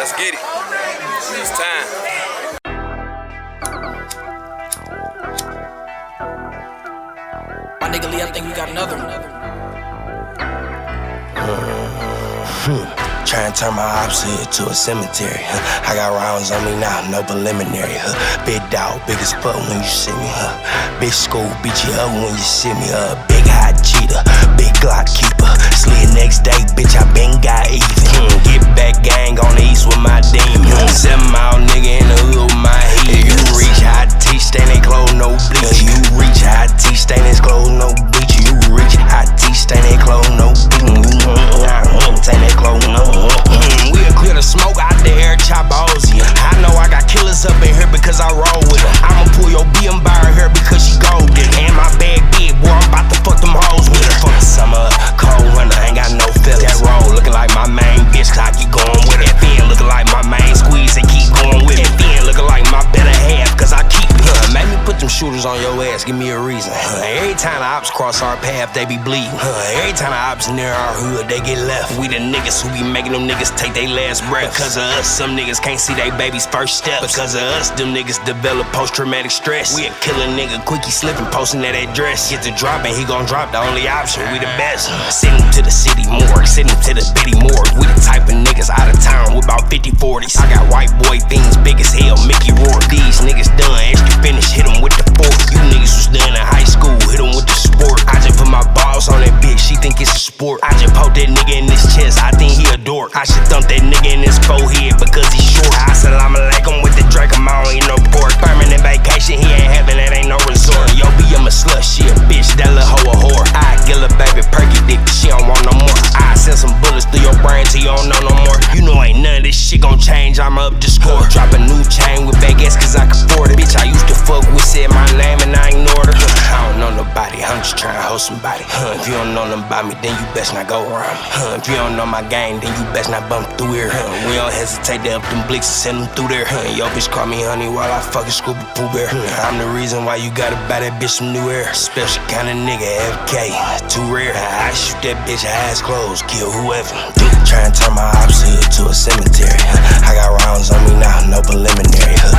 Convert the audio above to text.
Let's get it. It's time. My nigga Lee, I think we got another one. Trying to turn my ops hood to a cemetery. I got rounds on me now, no preliminary. Big dog, big as fuck when you see me. Big school, beat you up when you see me. Big hot cheetah, big Glock keeper. Slid next day, bitch, I been got even. Get back gang on the east with my demons. 7 mile nigga in the hood with my heat. You reach high T, stain they clothes, no bleach. You reach high T, stain his clothes, no bleach. You reach high T, stain they clothes, no bleach. Stain they clothes, no. We'll clear the smoke out the air, chop Ozzy. I know I got killers up in here because I roll with them. I'ma pull your BM by her here because she golden. And my bag big, boy, I'm about to fuck them hoes with her. Fuck the summer, cold winter, ain't got no feelings. That roll looking like my main bitch, cause I keep going with it. Then looking like my main squeeze and keep going with it. Then looking like my better half, cause I keep it. Make me put them shooters on your ass, give me a reason. Every time the ops cross our path, they be bleeding. Every time the ops near our hood, they get left. We the niggas who be making them niggas take they last breath. Because of us, some niggas can't see they baby's first steps. Because of us, them niggas develop post-traumatic stress. We a killer nigga, quick he slipping, posting that address. Get the drop and he gon' drop, the only option, we the best. Send him to the city morgue, send him to the bitty morgue. We the type of niggas out of town with about 50-40s. I got white boy things big as hell, Mickey Rourke. These niggas done, extra finish, hit him with the fork. You niggas was done in high school, hit him with the sport. I just put my balls on that bitch, she think it's a sport. I just poke that nigga in his chest, I think he a dork. I should thump that nigga in his forehead because he short. I salam alaikum with the Drake, I don't eat no pork. Permanent vacation, he ain't having, that ain't no resort. Yo, I'm a slut, she a bitch, that little hoe a whore. I get a baby perky dick, she don't want no more. I send some bullets through your brain till you don't know no more. You know ain't none of this shit gon' change, I'ma up the score. Drop a new chain with baguettes cause I can afford it. Bitch, I used to fuck with, said my name and I ignored her. I don't know nobody, I'm just trying to hold somebody. If you don't know nothing about me, then you best not go around me. If you don't know my game, then you best not bump through here. We don't hesitate to up them blicks and send them through there. Yo, bitch, call me honey while I fucking scoop a Pooh Bear. I'm the reason why you gotta buy that bitch some new air. Special kind of nigga, FK, too rare. I shoot that bitch, eyes closed, kill whoever. Trying to turn my ops hood to a cemetery. I got rounds on me now, no preliminary.